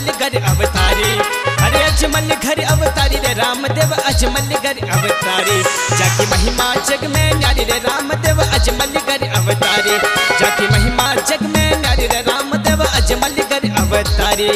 अजमल घर अवतारी। अरे अजमल घर अवतारी रे रामदेव अजमल घर अवतारी। जाकी महिमा जग में न्यारी रे रामदेव अजमल घर अवतारी। जाकी महिमा जग में न्यारी रे रामदेव अजमल घर अवतारी।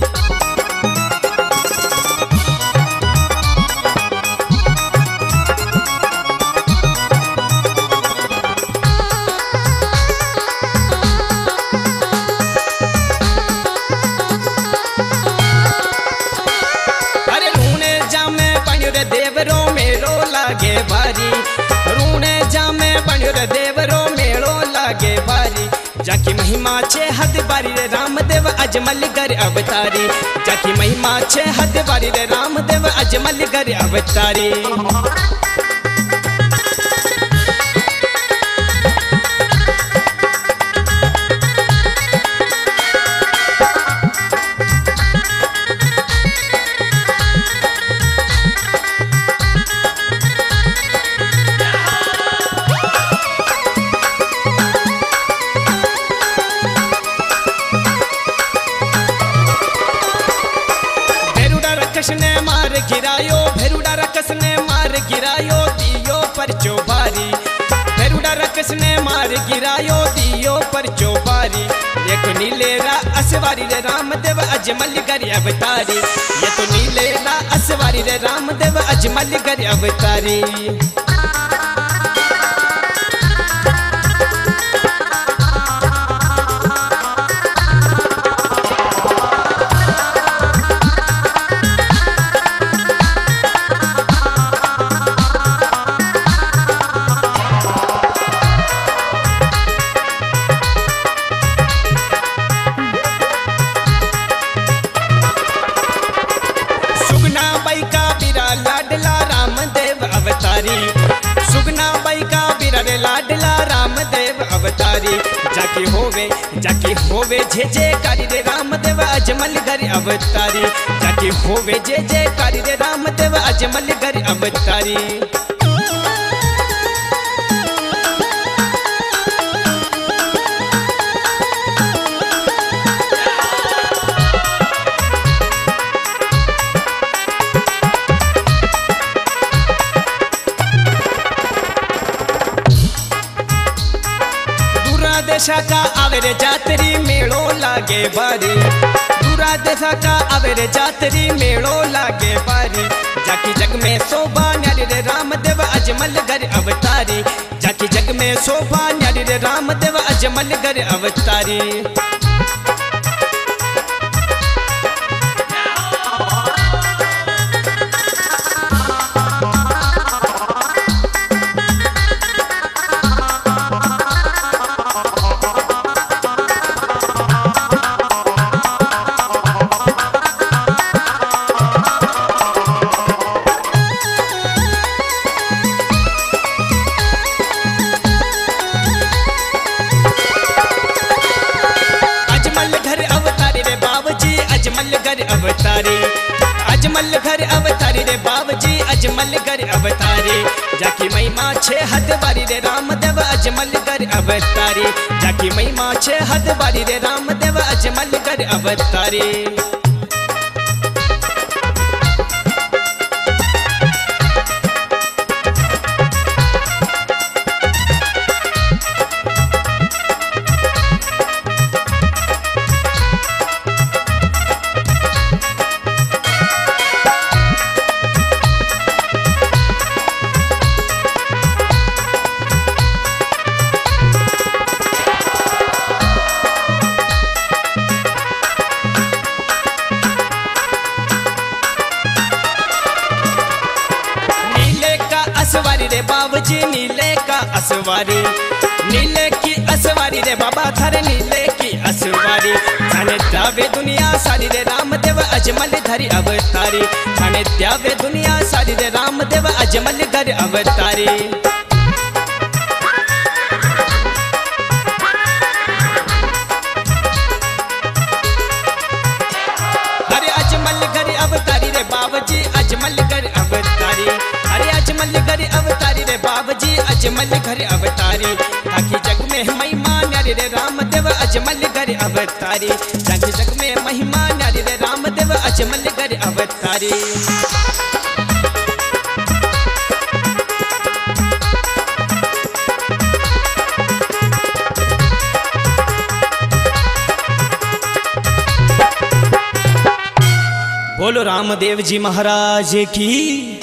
देवरो मेलो लागे भारी रूने जामे बण्यो रे देवरो मेलो लागे भारी। जाकी महिमा छे हद बारी रे रामदेव अजमल घर अवतारी। जाकी महिमा छे हद बारी रे रामदेव अजमल घर अवतारी। ने मार गिरायो भेरुड़ा रकस ने मार गिरायो दियो पर चौबारी। भेरुड़ा रकस ने मार गिरायो दियो पर चौबारी। ये तो नीलेरा असवारी रे रामदेव अजमल घर अवतारी। ये तो नीलेरा असवारी रे रामदेव अजमल घर अवतारी। सुगना बाई का बीरा रे लाडला रामदेव अवतारी। जाकी होवे जे जे कारी रे रामदेव अजमल घर अवतारी। जाकी होवे जे जे कारी रे रामदेव अजमल घर अवतारी। देशा का आवेरे जातरी मेलो लागे बारी। दूरा देशा का आवेरे जातरी मेलो लागे बारी। जाकी जग में शोभा न्यारी रे रामदेव अजमल घर अवतारी। जाकी जग में शोभा न्यारी रे रामदेव अजमल घर अवतारी। अजमल घर अवतारी रे बाबजी अजमल घर अवतारी। जाकी महिमा छे हद बारी रे रामदेव अजमल घर अवतारी। जाकी महिमा छे हद बारी रे रामदेव अजमल घर अवतारी। असवारी रे बाबूजी नीले का असवारी। नीले की असवारी रे बाबा थारे नीले की असवारी। थाने त्यावे दुनिया सारी रे रामदेव अजमल धरी अवतारी। थाने त्यावे दुनिया सारी रे रामदेव अजमल घर अवतारी। अरे अजमल घर अवतारी रे बाबूजी अजमल घर अवतारी। अरे अजमल घर अवतारी रे बाबूजी अजमल घर अवतारी। ताकि जग में महिमा न्यारी रे रामदेव अजमल घर अवतारी। ताकि जग में महिमा न्यारी रे राम नारी। बोलो रामदेव जी महाराज की।